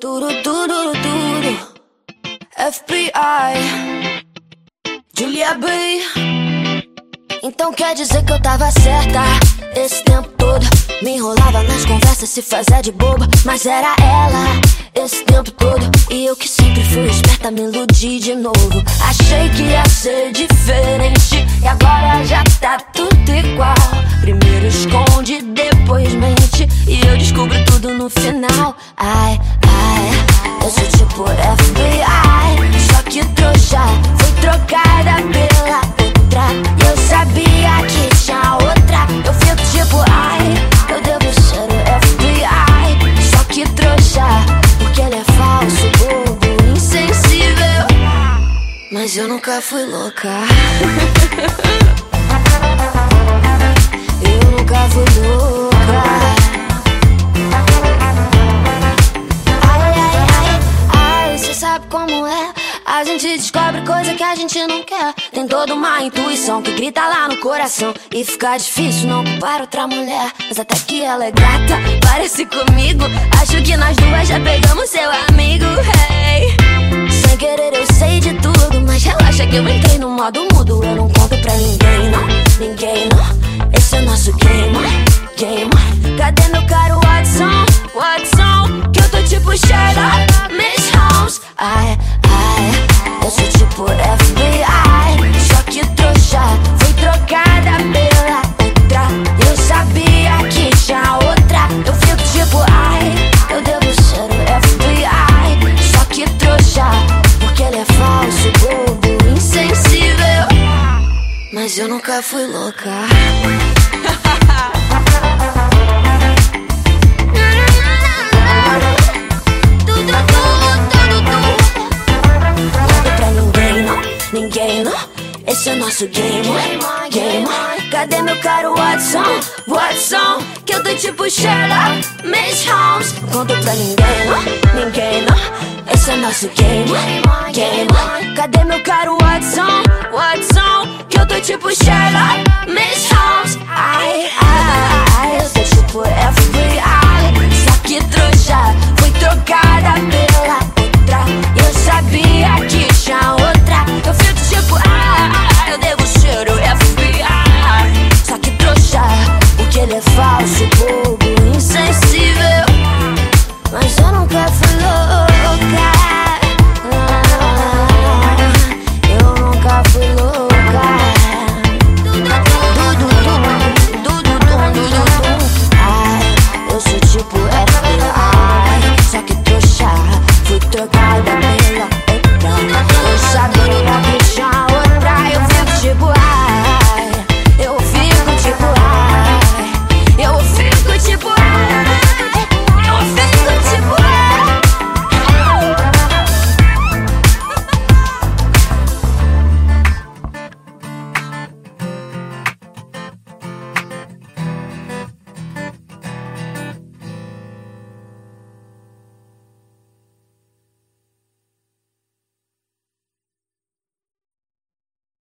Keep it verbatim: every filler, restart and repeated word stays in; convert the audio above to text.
Duro, duro, duro. F B I Julia B. Então quer dizer que eu tava certa esse tempo todo. Me enrolava nas conversas, se fazia de boba, mas era ela esse tempo todo. E eu que sempre fui esperta, me iludi de novo. Achei que ia ser diferente e agora já tá tudo igual. Primeiro esconde, depois mente, e eu descubro tudo no final. Ai, ai, eu sou tipo F B I, só que trouxa foi trocada pela outra. E eu sabia que tinha outra. Eu fico tipo, ai, eu devo ser o F B I, só que trouxa, porque ele é falso, bobo, insensível. Mas eu nunca fui louca. Eu nunca fui louca. Ai, ai, ai, ai, cê sabe como é. A gente descobre coisa que a gente não quer. Tem toda uma intuição que grita lá no coração. E fica difícil não culpar outra mulher. Mas até que ela é gata, parece comigo. Acho que nós duas já pegamos seu amigo, hey. Sem querer eu sei de tudo, mas relaxa que eu entrei no modo mudo. Eu não conto pra ninguém, não, ninguém, não. Esse é nosso game, game. Cadê meu caro Watson, Watson? Que eu tô tipo Sherlock, Miss Holmes. Ai, ai, eu sou tipo F B I, só que trouxa foi trocada pela outra. Eu sabia que tinha outra. Eu fico tipo, ai, eu devo ser o F B I, só que trouxa, porque ele é falso, bobo, insensível. Mas eu nunca fui louca. Ninguém, não, esse é nosso game, game. Cadê meu caro Watson, Watson? Que eu tô tipo Sherlock, Miss Holmes. Não conto pra ninguém, não, ninguém, não. Esse é nosso game, game. Cadê meu caro Watson, Watson? Que eu tô tipo Sherlock, Miss Holmes. Ai, ai, ai, eu tô tipo F B I.